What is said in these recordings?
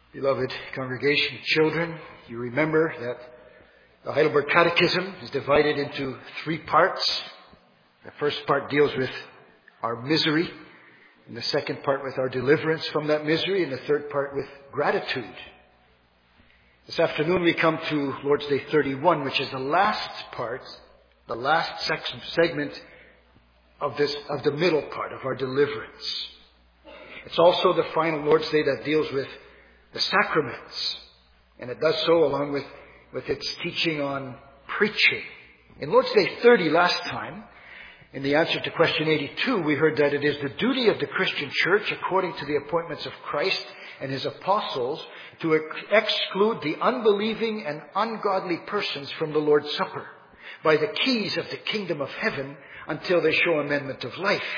Beloved congregation, children, you remember that the Heidelberg Catechism is divided into 3 parts. The first part deals with our misery, and the second part with our deliverance from that misery, and the third part with gratitude. This afternoon we come to Lord's Day 31, which is the last part, the last segment of the middle part of our deliverance. It's also the final Lord's Day that deals with the sacraments, and it does so along with its teaching on preaching. In Lord's Day 30 last time, in the answer to question 82, we heard that it is the duty of the Christian church, according to the appointments of Christ and His apostles, to exclude the unbelieving and ungodly persons from the Lord's Supper by the keys of the kingdom of heaven until they show amendment of life.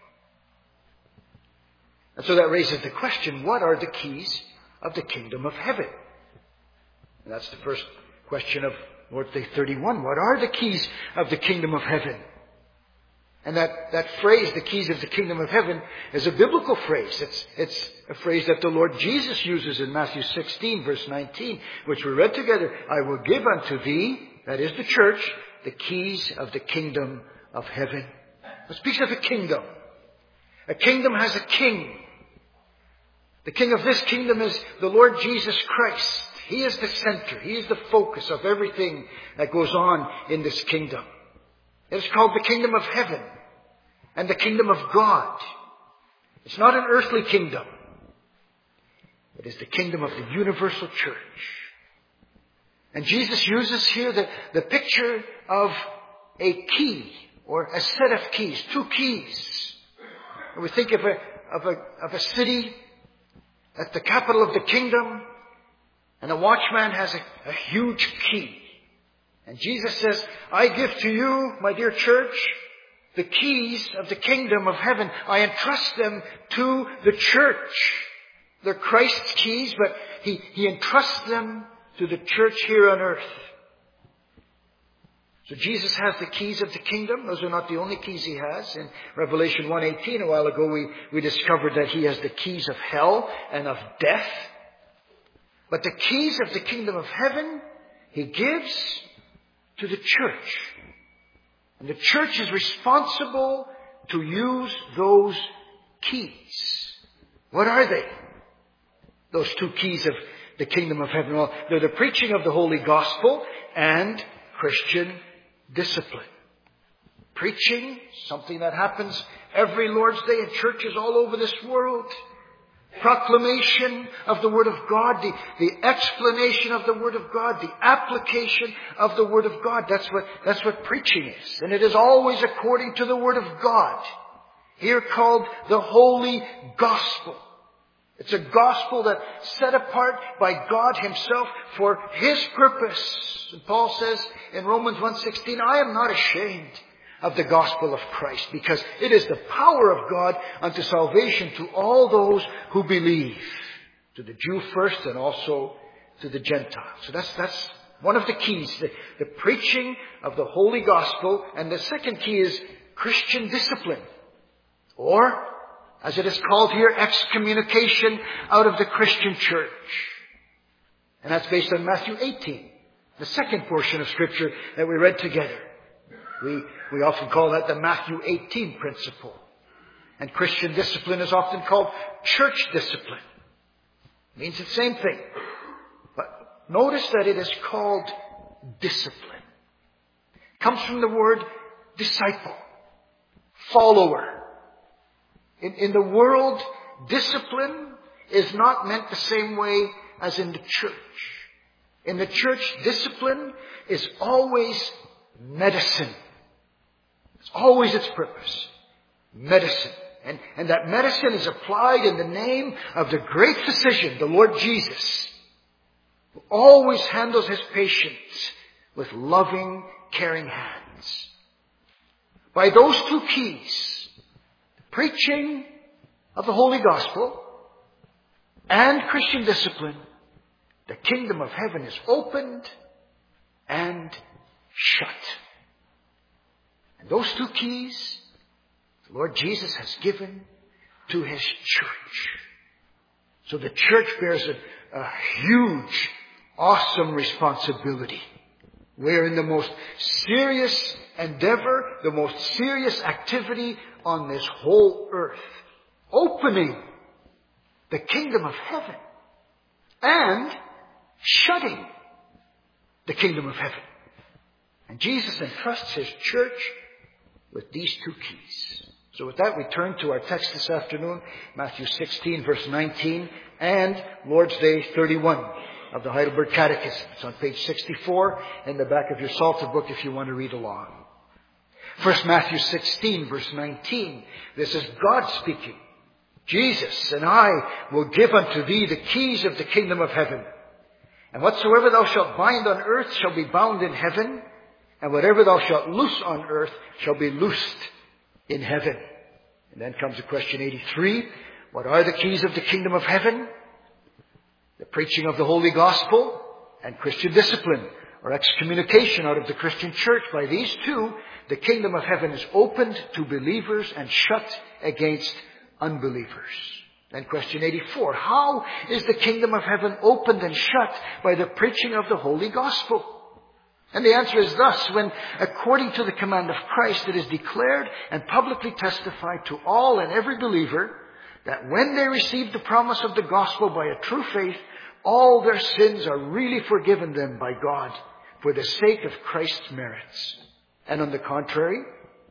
And so that raises the question, what are the keys of the kingdom of heaven? And that's the first question of Lord's Day 31. What are the keys of the kingdom of heaven? And that phrase, the keys of the kingdom of heaven, is a biblical phrase. It's a phrase that the Lord Jesus uses in Matthew 16, verse 19, which we read together. I will give unto thee, that is the church, the keys of the kingdom of heaven. It speaks of a kingdom. A kingdom has a king. The king of this kingdom is the Lord Jesus Christ. He is the center. He is the focus of everything that goes on in this kingdom. It is called the kingdom of heaven and the kingdom of God. It's not an earthly kingdom. It is the kingdom of the universal church. And Jesus uses here the picture of a key or a set of keys, 2 keys. And we think of a city at the capital of the kingdom, and a watchman has a huge key. And Jesus says, I give to you, my dear church, the keys of the kingdom of heaven. I entrust them to the church. They're Christ's keys, but He entrusts them to the church here on earth. So Jesus has the keys of the kingdom. Those are not the only keys He has. In Revelation 1:18, a while ago, we discovered that He has the keys of hell and of death. But the keys of the kingdom of heaven, He gives to the church. And the church is responsible to use those keys. What are they? Those 2 keys of the kingdom of heaven. Well, they're the preaching of the Holy Gospel and Christian discipline. Preaching, something that happens every Lord's Day in churches all over this world. Proclamation of the Word of God, the explanation of the Word of God, the application of the Word of God. That's what preaching is. And it is always according to the Word of God. Here called the Holy Gospel. It's a gospel that's set apart by God Himself for His purpose. And Paul says in Romans 1:16, I am not ashamed of the gospel of Christ, because it is the power of God unto salvation to all those who believe, to the Jew first and also to the Gentile. So that's one of the keys, the preaching of the Holy Gospel. And the second key is Christian discipline, or, as it is called here, excommunication out of the Christian church. And that's based on Matthew 18, the second portion of Scripture that we read together. We often call that the Matthew 18 principle. And Christian discipline is often called church discipline. It means the same thing. But notice that it is called discipline. It comes from the word disciple, follower. In the world, discipline is not meant the same way as in the church. In the church, discipline is always medicine. It's always its purpose. Medicine. And that medicine is applied in the name of the great physician, the Lord Jesus, who always handles His patients with loving, caring hands. By those 2 keys, the preaching of the Holy Gospel and Christian discipline, the kingdom of heaven is opened and shut. And those 2 keys, the Lord Jesus has given to His church. So the church bears a huge, awesome responsibility. We're in the most serious endeavor, the most serious activity on this whole earth. Opening the kingdom of heaven and shutting the kingdom of heaven. And Jesus entrusts His church with these two keys. So with that, we turn to our text this afternoon, Matthew 16, verse 19, and Lord's Day 31 of the Heidelberg Catechism. It's on page 64 in the back of your Psalter book if you want to read along. First, Matthew 16, verse 19. This is God speaking. Jesus, and I will give unto thee the keys of the kingdom of heaven. And whatsoever thou shalt bind on earth shall be bound in heaven, and whatever thou shalt loose on earth shall be loosed in heaven. And then comes the question 83. What are the keys of the kingdom of heaven? The preaching of the Holy Gospel and Christian discipline, or excommunication out of the Christian church. By these two, the kingdom of heaven is opened to believers and shut against unbelievers. Then question 84. How is the kingdom of heaven opened and shut? By the preaching of the Holy Gospel. And the answer is thus: when, according to the command of Christ, it is declared and publicly testified to all and every believer that when they receive the promise of the gospel by a true faith, all their sins are really forgiven them by God for the sake of Christ's merits. And on the contrary,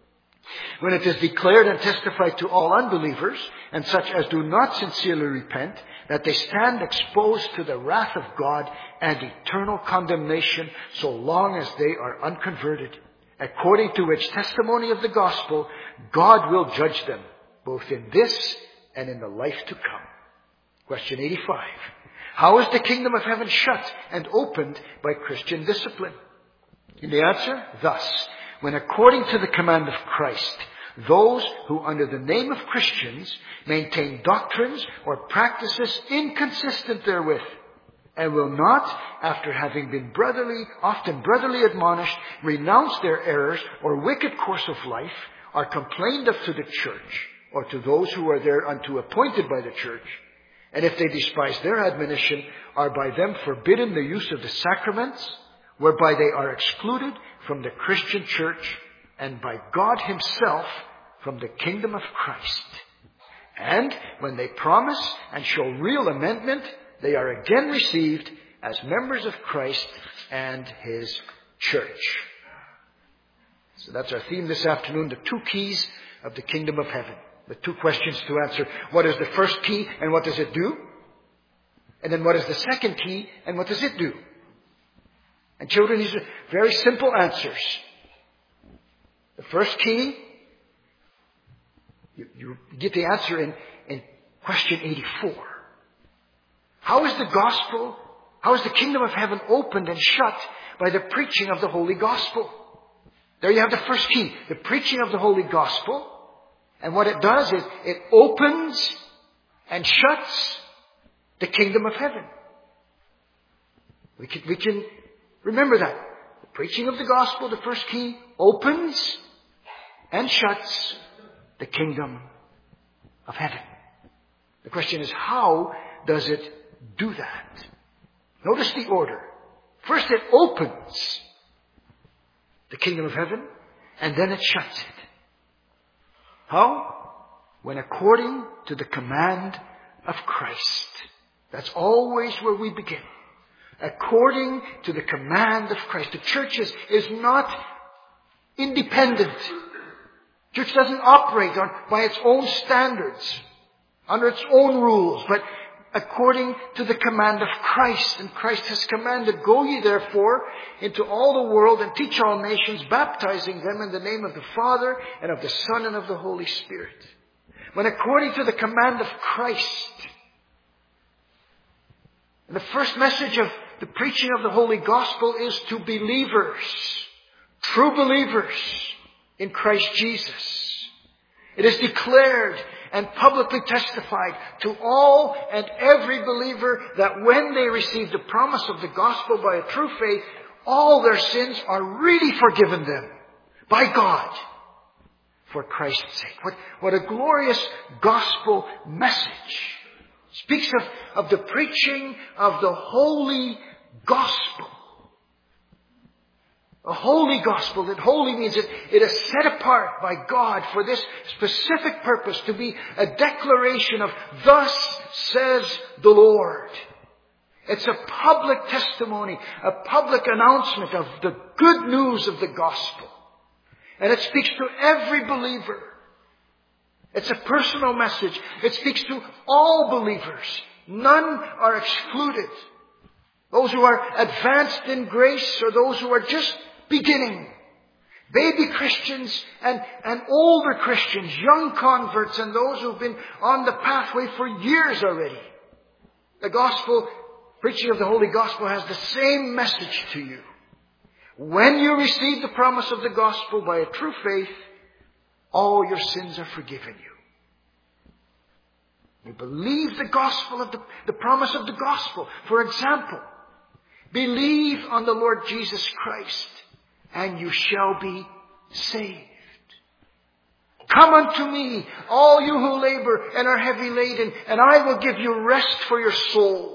when it is declared and testified to all unbelievers, and such as do not sincerely repent, that they stand exposed to the wrath of God and eternal condemnation so long as they are unconverted, according to which testimony of the gospel, God will judge them, both in this and in the life to come. Question 85. How is the kingdom of heaven shut and opened? By Christian discipline. And the answer, thus: when according to the command of Christ, those who under the name of Christians maintain doctrines or practices inconsistent therewith, and will not, after having been often brotherly admonished, renounce their errors or wicked course of life, are complained of to the church, or to those who are thereunto appointed by the church, and if they despise their admonition, are by them forbidden the use of the sacraments, whereby they are excluded from the Christian church, and by God Himself from the kingdom of Christ. And when they promise and show real amendment, they are again received as members of Christ and His church. So that's our theme this afternoon, the two keys of the kingdom of heaven. The two questions to answer. What is the first key and what does it do? And then what is the second key and what does it do? And children, these are very simple answers. The first key, you get the answer in question 84. How is the kingdom of heaven opened and shut? By the preaching of the Holy Gospel. There you have the first key, the preaching of the Holy Gospel. And what it does is it opens and shuts the kingdom of heaven. We can remember that. The preaching of the gospel, the first key, opens and shuts the kingdom of heaven. The question is, how does it do that? Notice the order. First it opens the kingdom of heaven, and then it shuts it. How? When according to the command of Christ. That's always where we begin. According to the command of Christ. The church is not independent. The church doesn't operate by its own standards, under its own rules, but according to the command of Christ. And Christ has commanded, "Go ye therefore into all the world and teach all nations, baptizing them in the name of the Father and of the Son and of the Holy Spirit." When according to the command of Christ. And the first message of the preaching of the Holy Gospel is to believers, true believers in Christ Jesus. It is declared and publicly testified to all and every believer that when they receive the promise of the gospel by a true faith, all their sins are really forgiven them by God for Christ's sake. What a glorious gospel message. Speaks of the preaching of the holy gospel. A holy gospel. That holy means it is set apart by God for this specific purpose, to be a declaration of thus says the Lord. It's a public testimony, a public announcement of the good news of the gospel. And it speaks to every believer. It's a personal message. It speaks to all believers. None are excluded. Those who are advanced in grace or those who are just beginning. Baby Christians and older Christians, young converts and those who've been on the pathway for years already. The gospel, preaching of the Holy Gospel, has the same message to you. When you receive the promise of the gospel by a true faith, all your sins are forgiven you. You believe the gospel of the promise of the gospel. For example, believe on the Lord Jesus Christ, and you shall be saved. Come unto me, all you who labor and are heavy laden, and I will give you rest for your soul.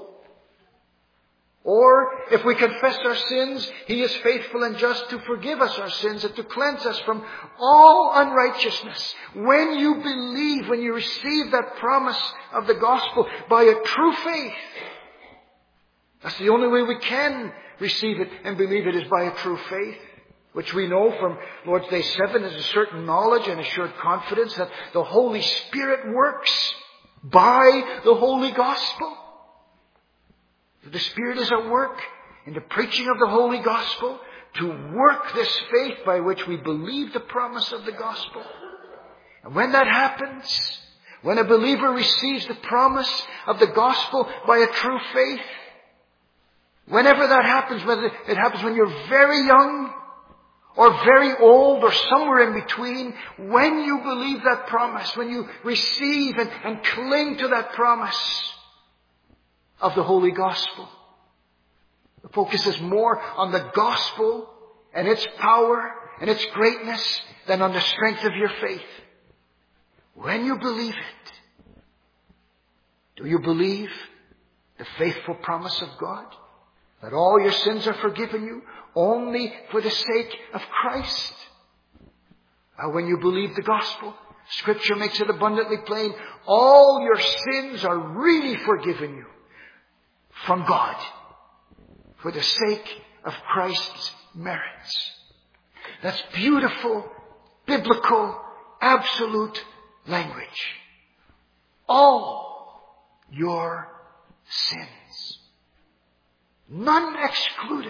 Or, if we confess our sins, He is faithful and just to forgive us our sins and to cleanse us from all unrighteousness. When you believe, when you receive that promise of the gospel by a true faith, that's the only way we can receive it and believe it, is by a true faith, which we know from Lord's Day 7 is a certain knowledge and assured confidence that the Holy Spirit works by the Holy Gospel. The Spirit is at work in the preaching of the Holy Gospel to work this faith by which we believe the promise of the gospel. And when that happens, when a believer receives the promise of the gospel by a true faith, whenever that happens, whether it happens when you're very young or very old or somewhere in between, when you believe that promise, when you receive and cling to that promise of the Holy Gospel, the focus is more on the gospel and its power and its greatness than on the strength of your faith. When you believe it, do you believe the faithful promise of God that all your sins are forgiven you only for the sake of Christ? When you believe the gospel, Scripture makes it abundantly plain, all your sins are really forgiven you from God for the sake of Christ's merits. That's beautiful, biblical, absolute language. All your sins. None excluded.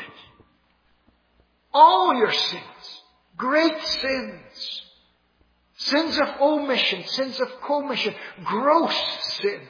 All your sins. Great sins. Sins of omission, sins of commission, gross sins.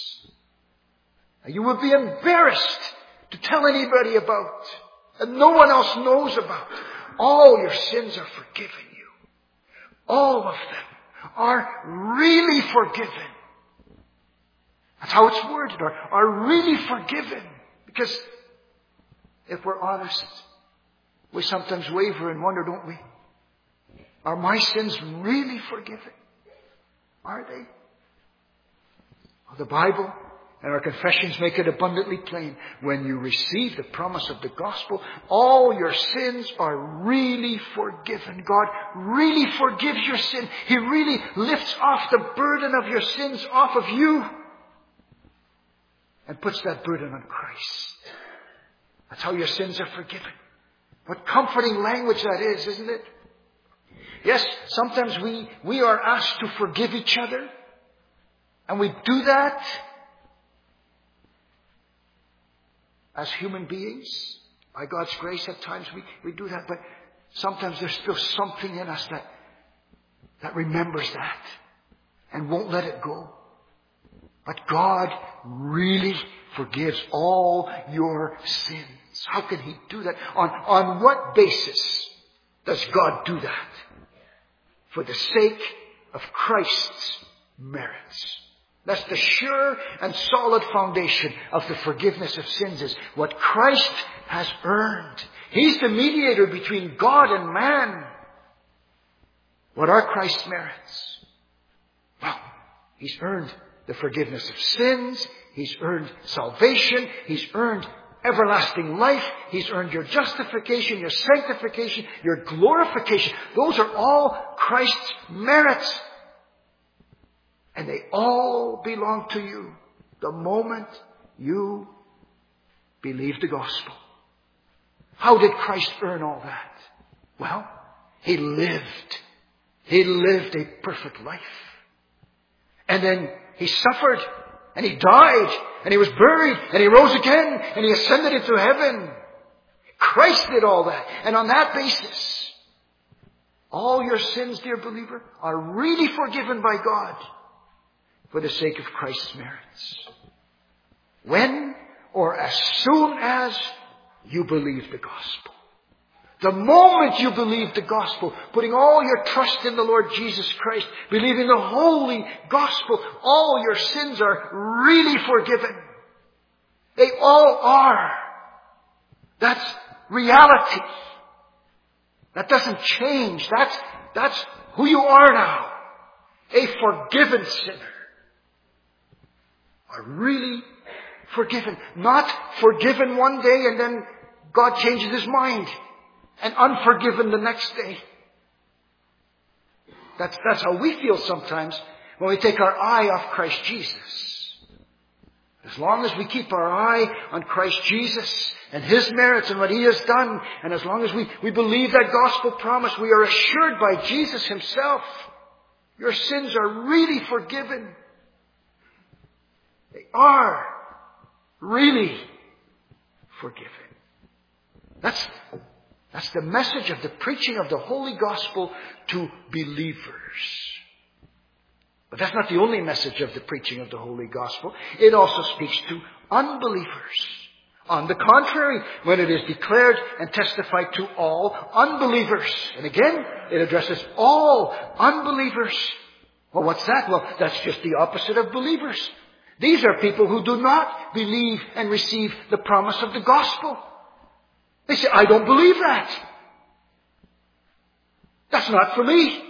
You would be embarrassed to tell anybody about, and no one else knows about. All your sins are forgiven you. All of them are really forgiven. That's how it's worded, are really forgiven. Because if we're honest, we sometimes waver and wonder, don't we? Are my sins really forgiven? Are they? Well, the Bible and our confessions make it abundantly plain. When you receive the promise of the gospel, all your sins are really forgiven. God really forgives your sin. He really lifts off the burden of your sins off of you and puts that burden on Christ. That's how your sins are forgiven. What comforting language that is, isn't it? Yes, sometimes we are asked to forgive each other, and we do that as human beings. By God's grace, at times we do that, but sometimes there's still something in us that remembers that and won't let it go. But God really forgives all your sins. How can He do that? On what basis does God do that? For the sake of Christ's merits. That's the sure and solid foundation of the forgiveness of sins, is what Christ has earned. He's the mediator between God and man. What are Christ's merits? Well, He's earned the forgiveness of sins. He's earned salvation. He's earned everlasting life. He's earned your justification, your sanctification, your glorification. Those are all Christ's merits. And they all belong to you the moment you believe the gospel. How did Christ earn all that? Well, He lived. He lived a perfect life. And then He suffered, and He died, and He was buried, and He rose again, and He ascended into heaven. Christ did all that. And on that basis, all your sins, dear believer, are really forgiven by God for the sake of Christ's merits. When or as soon as you believe the gospel. The moment you believe the gospel, putting all your trust in the Lord Jesus Christ, believing the holy gospel, all your sins are really forgiven. They all are. That's reality. That doesn't change. That's who you are now. A forgiven sinner. Are really forgiven. Not forgiven one day and then God changes His mind. And unforgiven the next day. That's how we feel sometimes when we take our eye off Christ Jesus. As long as we keep our eye on Christ Jesus and His merits and what He has done, and as long as we believe that gospel promise, we are assured by Jesus Himself, your sins are really forgiven. They are really forgiven. That's the message of the preaching of the holy gospel to believers. But that's not the only message of the preaching of the holy gospel. It also speaks to unbelievers. On the contrary, when it is declared and testified to all unbelievers. And again, it addresses all unbelievers. Well, what's that? Well, that's just the opposite of believers. These are people who do not believe and receive the promise of the gospel. They say, I don't believe that. That's not for me.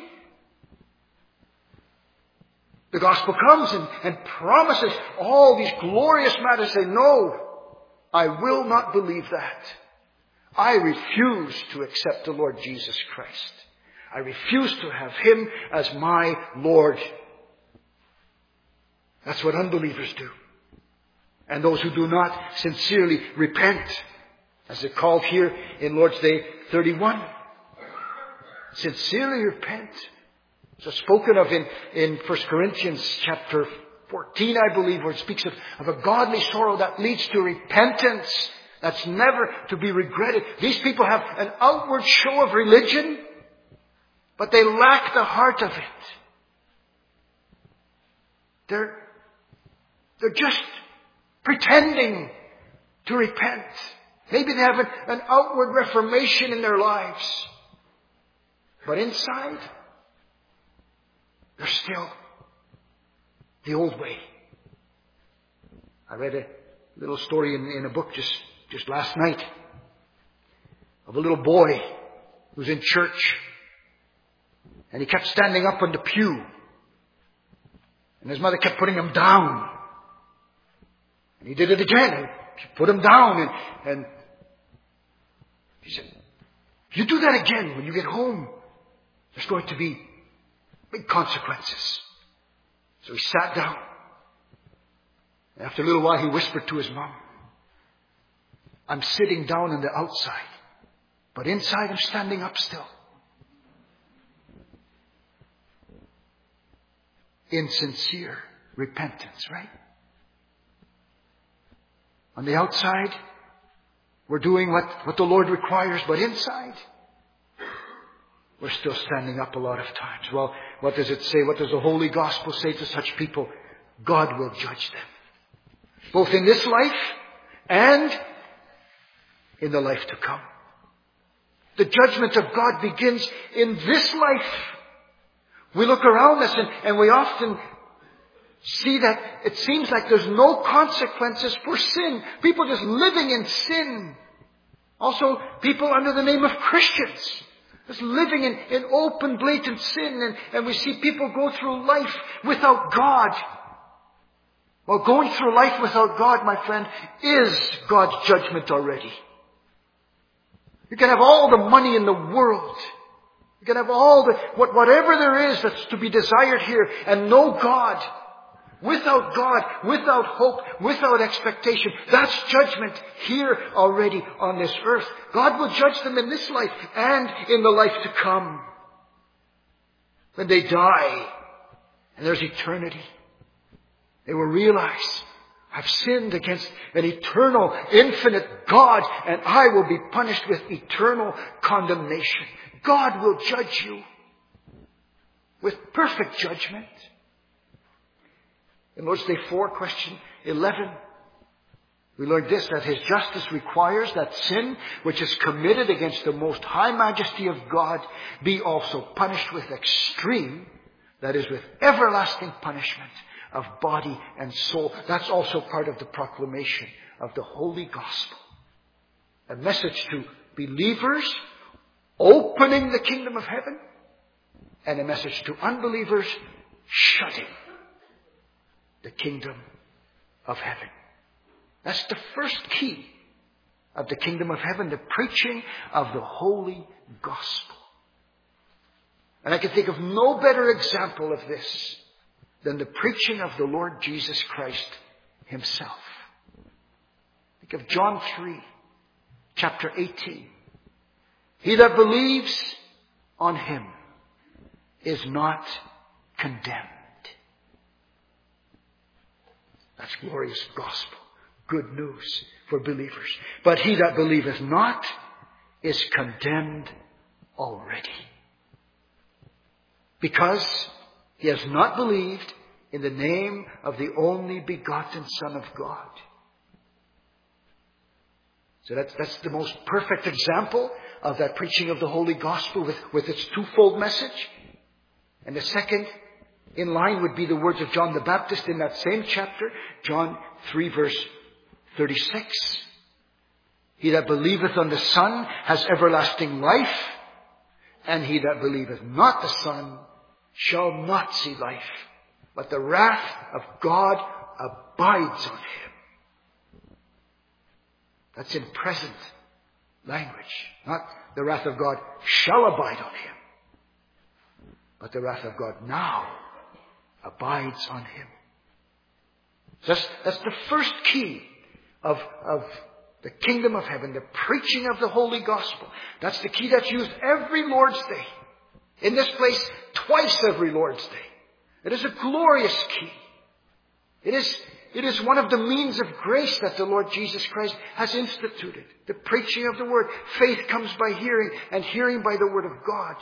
The gospel comes and promises all these glorious matters. Say, no, I will not believe that. I refuse to accept the Lord Jesus Christ. I refuse to have Him as my Lord. That's what unbelievers do. And those who do not sincerely repent, as it's called here in Lord's Day 31. Sincerely repent. So spoken of in 1 Corinthians chapter 14, I believe, where it speaks of a godly sorrow that leads to repentance. That's never to be regretted. These people have an outward show of religion, but they lack the heart of it. They're just pretending to repent. Maybe they have an outward reformation in their lives. But inside, they're still the old way. I read a little story in a book just last night of a little boy who's in church. And he kept standing up on the pew. And his mother kept putting him down. And he did it again. And she put him down. And she said, if you do that again when you get home, there's going to be big consequences. So he sat down. And after a little while, he whispered to his mom, I'm sitting down on the outside, but inside I'm standing up still. Insincere repentance, right? On the outside, we're doing what the Lord requires, but inside, we're still standing up a lot of times. Well, what does it say? What does the Holy Gospel say to such people? God will judge them. Both in this life and in the life to come. The judgment of God begins in this life. We look around us and we often see that it seems like there's no consequences for sin. People just living in sin. Also, people under the name of Christians. Just living in open, blatant sin. And we see people go through life without God. Well, going through life without God, my friend, is God's judgment already. You can have all the money in the world. You can have all whatever there is that's to be desired here, and no God. Without God, without hope, without expectation. That's judgment here already on this earth. God will judge them in this life and in the life to come. When they die, and there's eternity, they will realize, I've sinned against an eternal, infinite God, and I will be punished with eternal condemnation. God will judge you with perfect judgment. In Lord's Day 4, question 11, we learned this, that His justice requires that sin which is committed against the most high majesty of God be also punished with extreme, that is, with everlasting punishment of body and soul. That's also part of the proclamation of the Holy Gospel. A message to believers opening the kingdom of heaven, and a message to unbelievers shutting the kingdom of heaven. That's the first key of the kingdom of heaven, the preaching of the Holy Gospel. And I can think of no better example of this than the preaching of the Lord Jesus Christ Himself. Think of John 3, chapter 18. He that believes on Him is not condemned. That's glorious gospel. Good news for believers. But he that believeth not is condemned already, because he has not believed in the name of the only begotten Son of God. So that's the most perfect example of that preaching of the Holy Gospel with its twofold message. And the second in line would be the words of John the Baptist in that same chapter, John 3 verse 36. He that believeth on the Son has everlasting life, and he that believeth not the Son shall not see life, but the wrath of God abides on him. That's in present language. Not the wrath of God shall abide on him, but the wrath of God now abides on him. That's the first key of the kingdom of heaven, the preaching of the Holy Gospel. That's the key that's used every Lord's Day. In this place, twice every Lord's Day. It is a glorious key. It is one of the means of grace that the Lord Jesus Christ has instituted. The preaching of the Word. Faith comes by hearing, and hearing by the Word of God.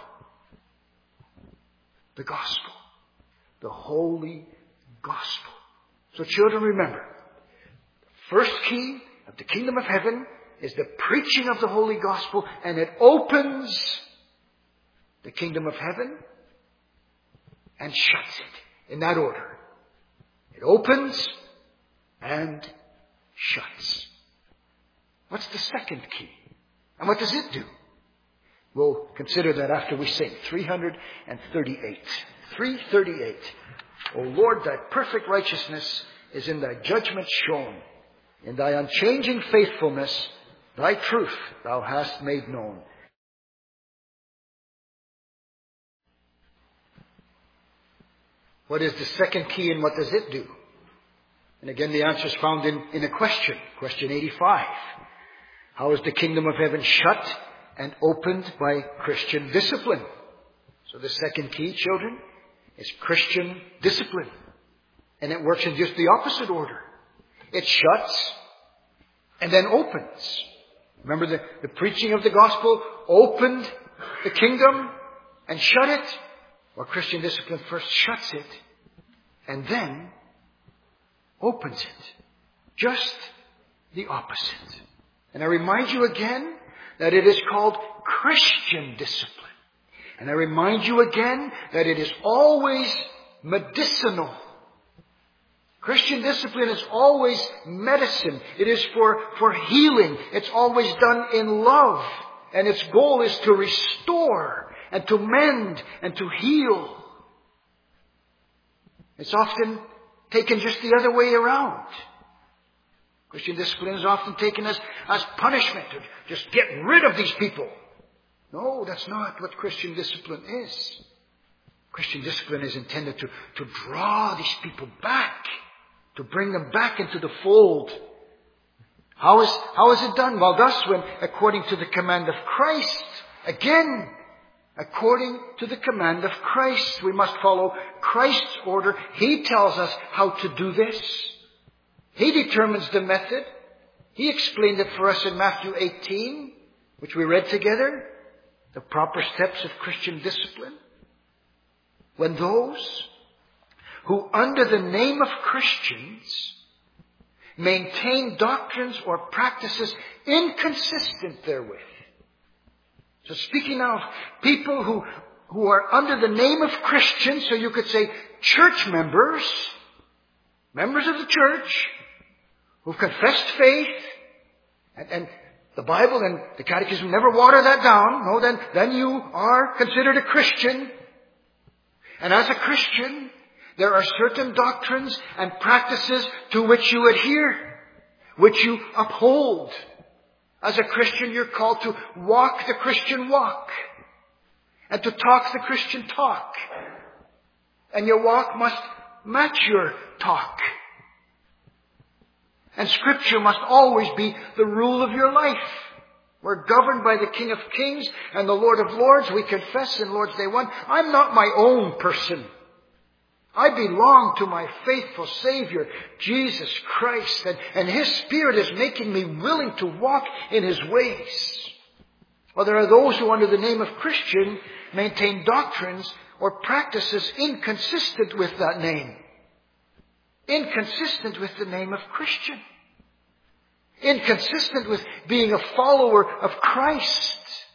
The Gospel. The Holy Gospel. So children, remember, the first key of the kingdom of heaven is the preaching of the Holy Gospel, and it opens the kingdom of heaven and shuts it in that order. It opens and shuts. What's the second key? And what does it do? We'll consider that after we sing 338. 338. O Lord, thy perfect righteousness is in thy judgment shown. In thy unchanging faithfulness, thy truth thou hast made known. What is the second key, and what does it do? And again, the answer is found in a question. Question 85. How is the kingdom of heaven shut and opened by Christian discipline? So the second key, children, is Christian discipline. And it works in just the opposite order. It shuts and then opens. Remember, the preaching of the gospel opened the kingdom and shut it. Well, Christian discipline first shuts it and then opens it. Just the opposite. And I remind you again that it is called Christian discipline. And I remind you again that it is always medicinal. Christian discipline is always medicine. It is for healing. It's always done in love. And its goal is to restore and to mend and to heal. It's often taken just the other way around. Christian discipline is often taken as punishment, to just get rid of these people. No, that's not what Christian discipline is. Christian discipline is intended to draw these people back, to bring them back into the fold. How is it done? Well, thus, when according to the command of Christ, again, according to the command of Christ, we must follow Christ's order. He tells us how to do this. He determines the method. He explained it for us in Matthew 18, which we read together. The proper steps of Christian discipline. When those who under the name of Christians maintain doctrines or practices inconsistent therewith. So speaking now of people who are under the name of Christians, so you could say church members of the church, who've confessed faith, and the Bible and the Catechism never water that down. No, then you are considered a Christian. And as a Christian, there are certain doctrines and practices to which you adhere, which you uphold. As a Christian, you're called to walk the Christian walk and to talk the Christian talk. And your walk must match your talk. And Scripture must always be the rule of your life. We're governed by the King of Kings and the Lord of Lords. We confess in Lord's Day 1, I'm not my own person. I belong to my faithful Savior, Jesus Christ. And His Spirit is making me willing to walk in His ways. Well, there are those who under the name of Christian maintain doctrines or practices inconsistent with that name. Inconsistent with the name of Christian. Inconsistent with being a follower of Christ.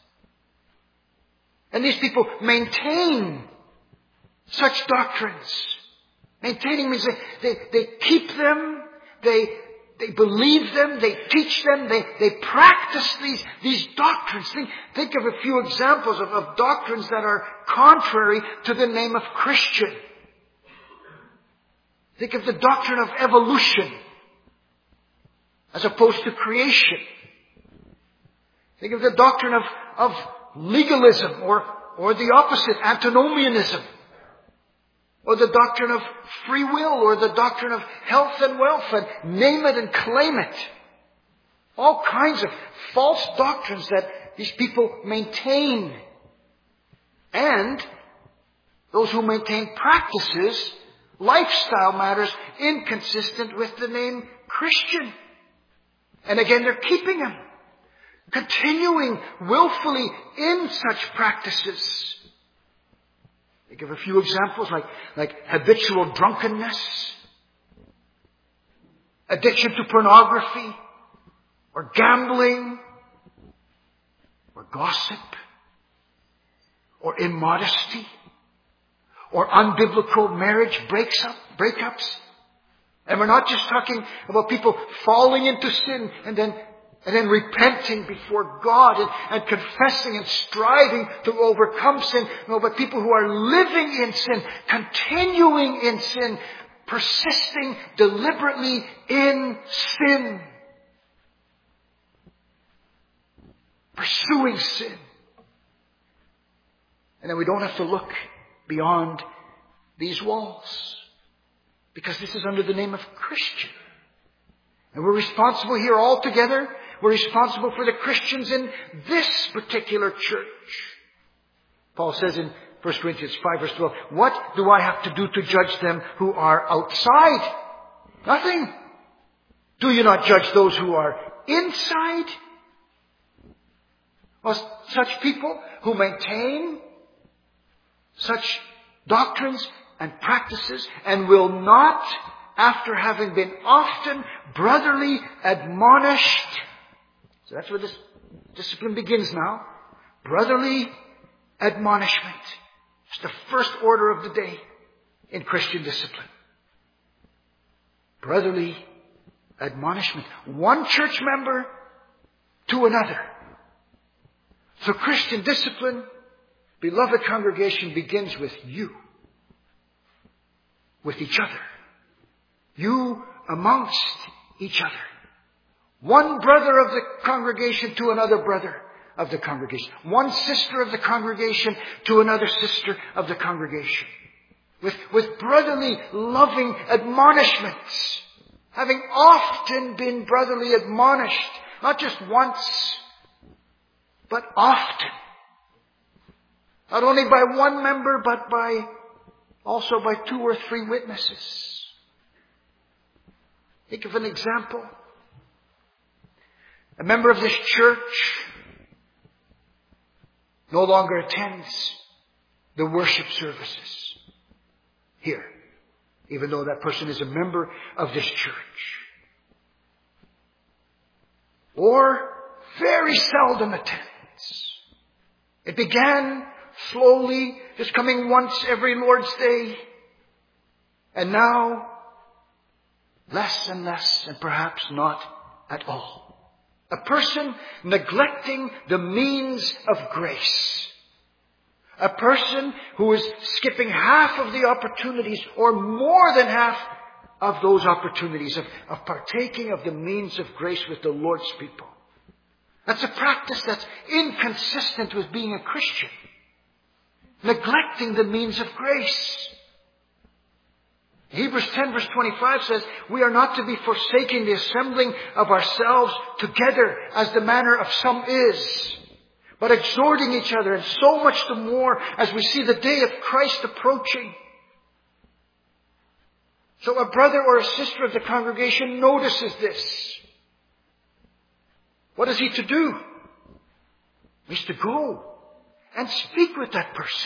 And these people maintain such doctrines. Maintaining means they keep them, they believe them, they teach them, they practice these doctrines. Think of a few examples of doctrines that are contrary to the name of Christian. Think of the doctrine of evolution as opposed to creation. Think of the doctrine of legalism or the opposite, antinomianism. Or the doctrine of free will, or the doctrine of health and wealth, and name it and claim it. All kinds of false doctrines that these people maintain. And those who maintain practices, lifestyle matters, inconsistent with the name Christian. And again, they're keeping them. Continuing willfully in such practices. I give a few examples like habitual drunkenness, addiction to pornography, or gambling, or gossip, or immodesty, or unbiblical marriage breakups. And we're not just talking about people falling into sin and then repenting before God and confessing and striving to overcome sin. No, but people who are living in sin, continuing in sin, persisting deliberately in sin. Pursuing sin. And then we don't have to look beyond these walls. Because this is under the name of Christian. And we're responsible here all together. We're responsible for the Christians in this particular church. Paul says in 1 Corinthians 5 verse 12, what do I have to do to judge them who are outside? Nothing. Do you not judge those who are inside? Well, such people who maintain such doctrines and practices and will not, after having been often brotherly admonished. So that's where this discipline begins now. Brotherly admonishment. It's the first order of the day in Christian discipline. Brotherly admonishment. One church member to another. So Christian discipline, beloved congregation, begins with you. With each other. You amongst each other. One brother of the congregation to another brother of the congregation. One sister of the congregation to another sister of the congregation. With brotherly loving admonishments. Having often been brotherly admonished. Not just once, but often. Not only by one member, but also by 2 or 3 witnesses. Think of an example. A member of this church no longer attends the worship services here, even though that person is a member of this church. Or very seldom attends. It began slowly, just coming once every Lord's Day, and now less and less, and perhaps not at all. A person neglecting the means of grace. A person who is skipping half of the opportunities, or more than half of those opportunities of partaking of the means of grace with the Lord's people. That's a practice that's inconsistent with being a Christian. Neglecting the means of grace. Hebrews 10 verse 25 says, we are not to be forsaking the assembling of ourselves together as the manner of some is, but exhorting each other, and so much the more as we see the day of Christ approaching. So a brother or a sister of the congregation notices this. What is he to do? He's to go and speak with that person.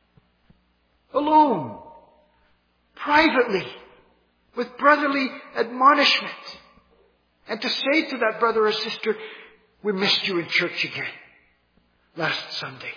Alone. Privately. With brotherly admonishment. And to say to that brother or sister, we missed you in church again last Sunday.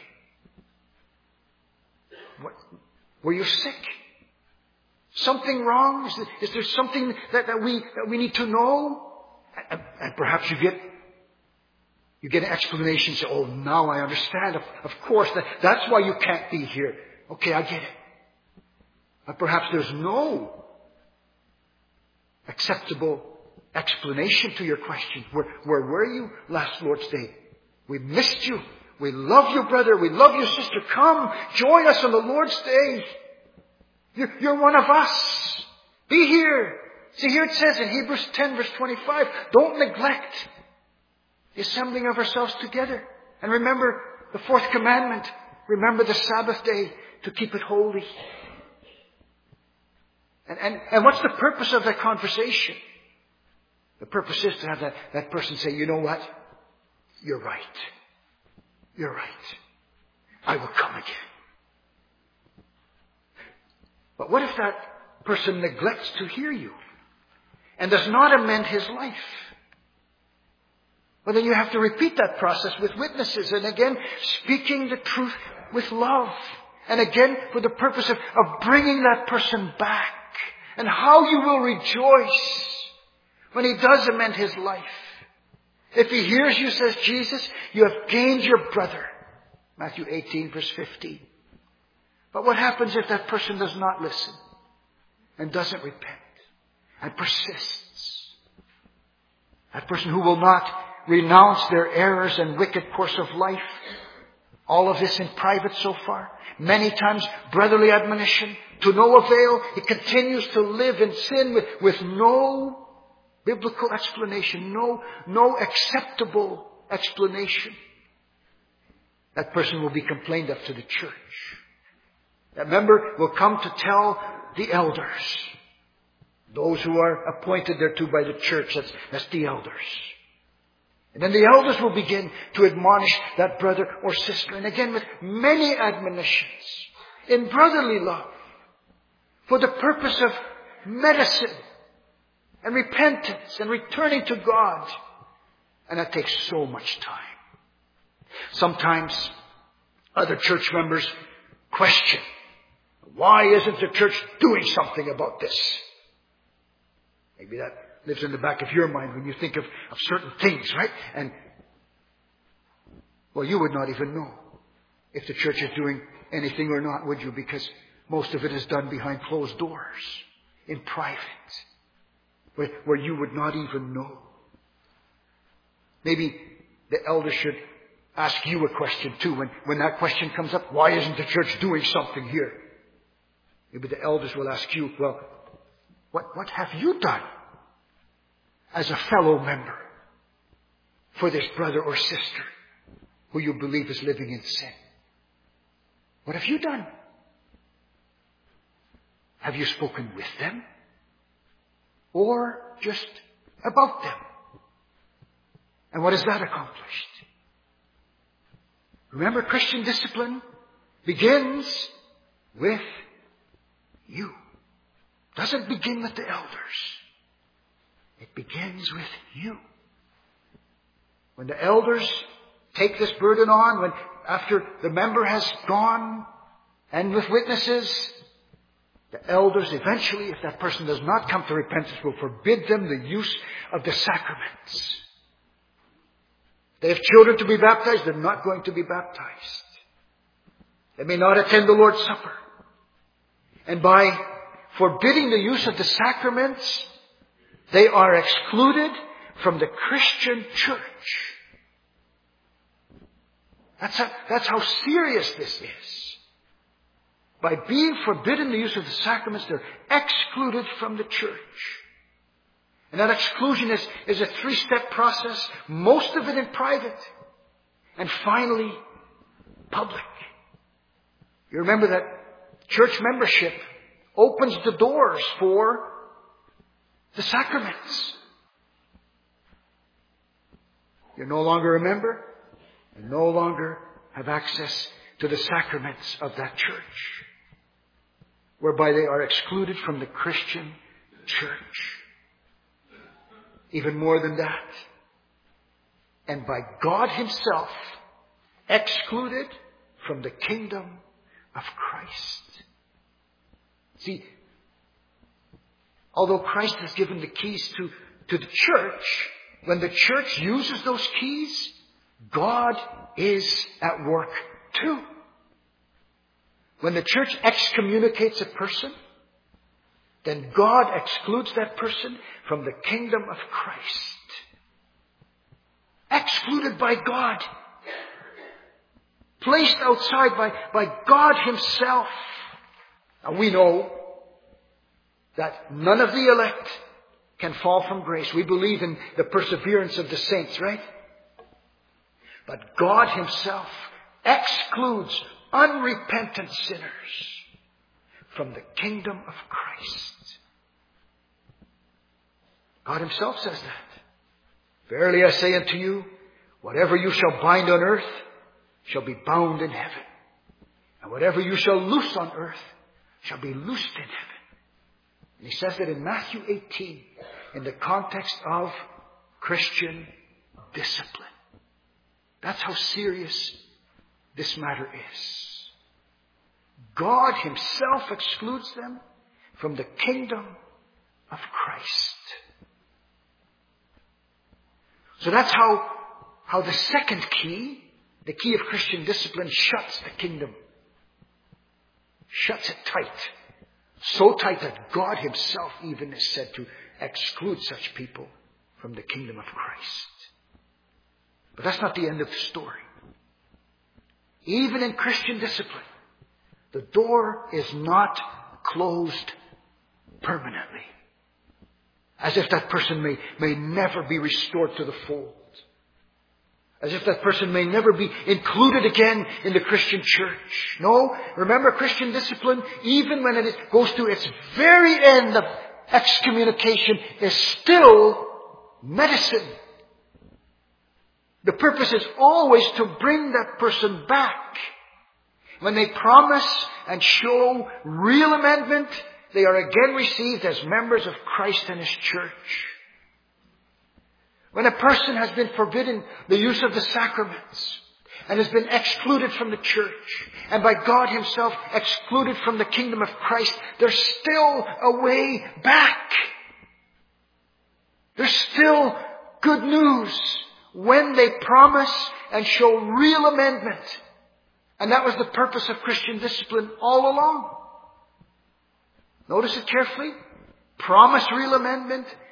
What? Were you sick? Something wrong? Is there something that we need to know? And perhaps you get an explanation. Say, oh, now I understand. Of course, that's why you can't be here. Okay, I get it. But perhaps there's no acceptable explanation to your question. Where were you last Lord's Day? We missed you. We love you, brother. We love you, sister. Come, join us on the Lord's Day. You're one of us. Be here. See, here it says in Hebrews 10 verse 25, don't neglect the assembling of ourselves together. And remember the 4th commandment. Remember the Sabbath day to keep it holy. And what's the purpose of that conversation? The purpose is to have that person say, you know what? You're right. You're right. I will come again. But what if that person neglects to hear you and does not amend his life? Well, then you have to repeat that process with witnesses. And again, speaking the truth with love. And again, for the purpose of bringing that person back. And how you will rejoice when he does amend his life. If he hears you, says Jesus, you have gained your brother. Matthew 18 verse 15. But what happens if that person does not listen and doesn't repent and persists? That person who will not renounce their errors and wicked course of life. All of this in private so far. Many times brotherly admonition to no avail. He continues to live in sin with no biblical explanation, no acceptable explanation. That person will be complained of to the church. That member will come to tell the elders. Those who are appointed thereto by the church, that's the elders. And then the elders will begin to admonish that brother or sister. And again with many admonitions in brotherly love for the purpose of medicine and repentance and returning to God. And that takes so much time. Sometimes other church members question, why isn't the church doing something about this? Maybe that lives in the back of your mind when you think of certain things, right? And, well, you would not even know if the church is doing anything or not, would you? Because most of it is done behind closed doors, in private. where you would not even know. Maybe the elder should ask you a question too. When that question comes up, why isn't the church doing something here? Maybe the elders will ask you, well, what have you done as a fellow member for this brother or sister who you believe is living in sin? What have you done? Have you spoken with them? Or just about them? And what has that accomplished? Remember, Christian discipline begins with you. It doesn't begin with the elders. It begins with you. When the elders take this burden on, when after the member has gone and with witnesses, the elders eventually, if that person does not come to repentance, will forbid them the use of the sacraments. They have children to be baptized, they're not going to be baptized. They may not attend the Lord's Supper. And by forbidding the use of the sacraments, they are excluded from the Christian church. That's how serious this is. By being forbidden the use of the sacraments, they're excluded from the church. And that exclusion is a 3-step process, most of it in private. And finally, public. You remember that church membership opens the doors for the sacraments. You're no longer a member. You no longer have access to the sacraments of that church, whereby they are excluded from the Christian church. Even more than that, and by God Himself, excluded from the kingdom of Christ. See, although Christ has given the keys to the church, when the church uses those keys, God is at work too. When the church excommunicates a person, then God excludes that person from the kingdom of Christ. Excluded by God. Placed outside by God Himself. And we know that none of the elect can fall from grace. We believe in the perseverance of the saints, right? But God Himself excludes unrepentant sinners from the kingdom of Christ. God Himself says that. Verily I say unto you, whatever you shall bind on earth shall be bound in heaven. And whatever you shall loose on earth shall be loosed in heaven. And He says that in Matthew 18, in the context of Christian discipline. That's how serious this matter is. God Himself excludes them from the kingdom of Christ. So that's how the second key, the key of Christian discipline, shuts the kingdom. Shuts it tight. So tight that God Himself even is said to exclude such people from the kingdom of Christ. But that's not the end of the story. Even in Christian discipline, the door is not closed permanently. As if that person may never be restored to the fold. As if that person may never be included again in the Christian church. No, remember, Christian discipline, even when it goes to its very end of excommunication, is still medicine. The purpose is always to bring that person back. When they promise and show real amendment, they are again received as members of Christ and His church. When a person has been forbidden the use of the sacraments and has been excluded from the church and by God Himself excluded from the kingdom of Christ, there's still a way back. There's still good news when they promise and show real amendment. And that was the purpose of Christian discipline all along. Notice it carefully. Promise real amendment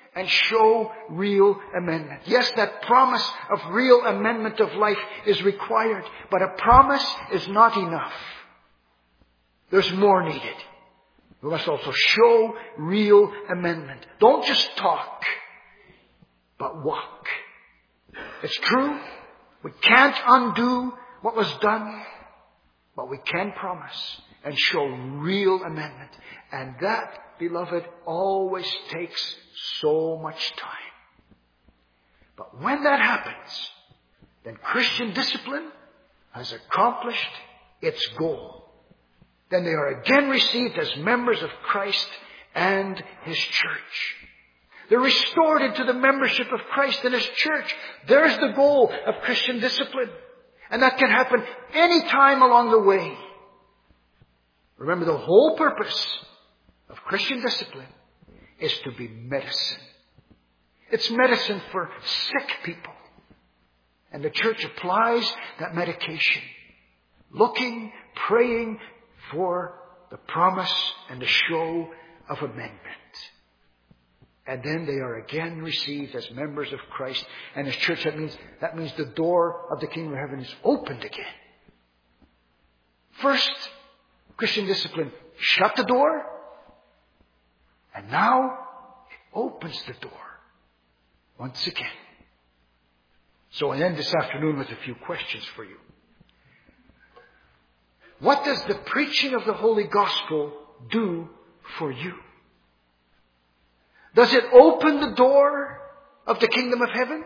and show real amendment. Yes, that promise of real amendment of life is required, but a promise is not enough. There's more needed. We must also show real amendment. Don't just talk, but walk. It's true, we can't undo what was done, but we can promise and show real amendment. And that, beloved, always takes so much time. But when that happens, then Christian discipline has accomplished its goal. Then they are again received as members of Christ and His church. They're restored into the membership of Christ and His church. There's the goal of Christian discipline. And that can happen any time along the way. Remember, the whole purpose of Christian discipline is to be medicine. It's medicine for sick people. And the church applies that medication, looking, praying for the promise and the show of amendment. And then they are again received as members of Christ and His church. That means the door of the kingdom of heaven is opened again. First, Christian discipline shut the door, and now it opens the door once again. So I end this afternoon with a few questions for you. What does the preaching of the Holy Gospel do for you? Does it open the door of the kingdom of heaven?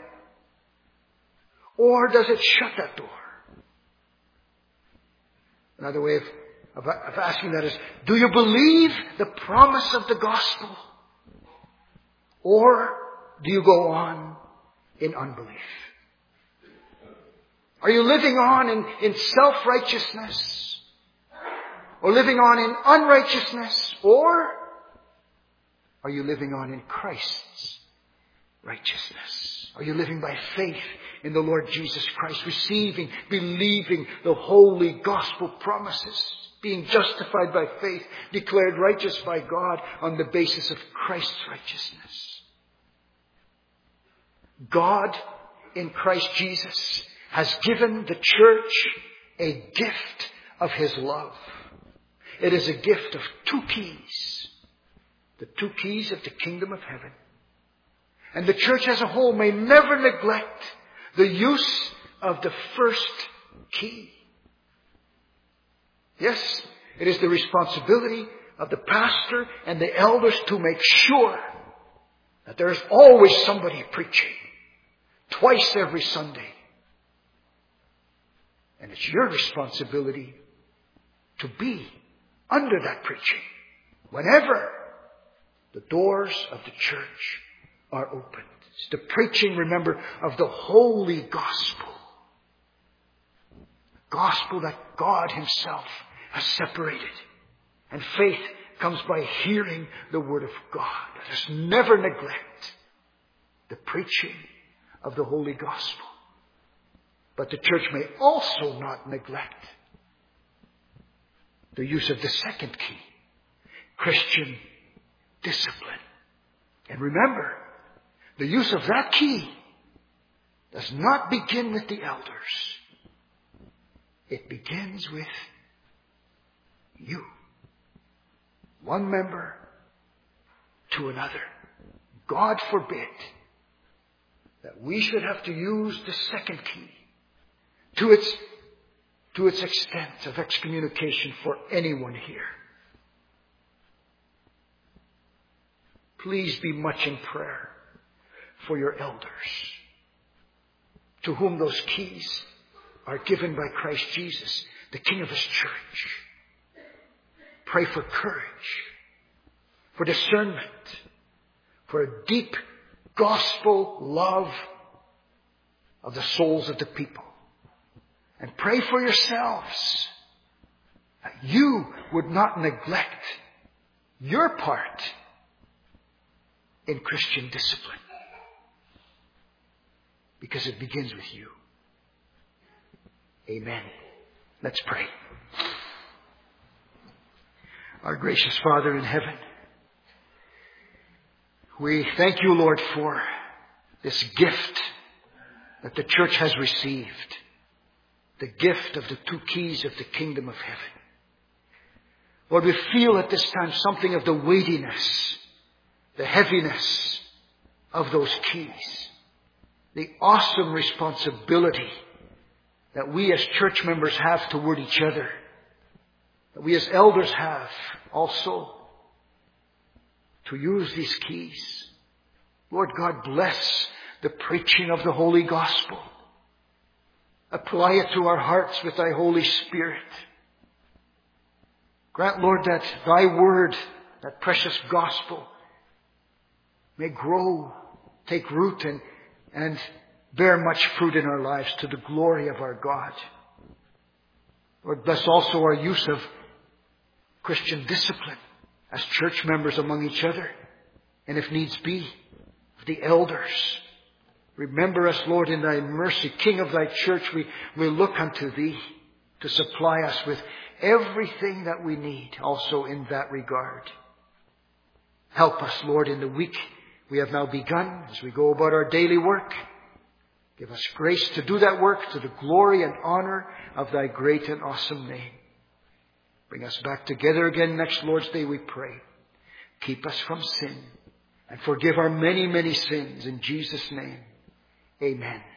Or does it shut that door? Another way of asking that is, do you believe the promise of the gospel? Or do you go on in unbelief? Are you living on in self-righteousness? Or living on in unrighteousness? Or are you living on in Christ's righteousness? Are you living by faith in the Lord Jesus Christ, receiving, believing the holy gospel promises, being justified by faith, declared righteous by God on the basis of Christ's righteousness? God in Christ Jesus has given the church a gift of His love. It is a gift of two keys. The two keys of the kingdom of heaven. And the church as a whole may never neglect the use of the first key. Yes, it is the responsibility of the pastor and the elders to make sure that there is always somebody preaching twice every Sunday. And it's your responsibility to be under that preaching whenever the doors of the church are opened. It's the preaching, remember, of the holy gospel. Gospel that God Himself has separated. And faith comes by hearing the Word of God. Let us never neglect the preaching of the holy gospel. But the church may also not neglect the use of the second key, Christian discipline. And remember, the use of that key does not begin with the elders. It begins with you. One member to another. God forbid that we should have to use the second key to its extent of excommunication for anyone here. Please be much in prayer for your elders, to whom those keys are given by Christ Jesus, the King of His church. Pray for courage, for discernment, for a deep gospel love of the souls of the people. And pray for yourselves that you would not neglect your part in Christian discipline. Because it begins with you. Amen. Let's pray. Our gracious Father in heaven, We thank you, Lord, for this gift that the church has received. The gift of the two keys of the kingdom of heaven. Lord, we feel at this time something of the weightiness, the heaviness of those keys. The awesome responsibility that we as church members have toward each other. That we as elders have also to use these keys. Lord God, bless the preaching of the Holy Gospel. Apply it to our hearts with Thy Holy Spirit. Grant, Lord, that Thy Word, that precious Gospel, may grow, take root, and bear much fruit in our lives to the glory of our God. Lord, bless also our use of Christian discipline as church members among each other, and if needs be, the elders. Remember us, Lord, in Thy mercy. King of Thy church, we look unto Thee to supply us with everything that we need also in that regard. Help us, Lord, in the week we have now begun as we go about our daily work. Give us grace to do that work to the glory and honor of Thy great and awesome name. Bring us back together again next Lord's Day, we pray. Keep us from sin and forgive our many, many sins in Jesus' name. Amen.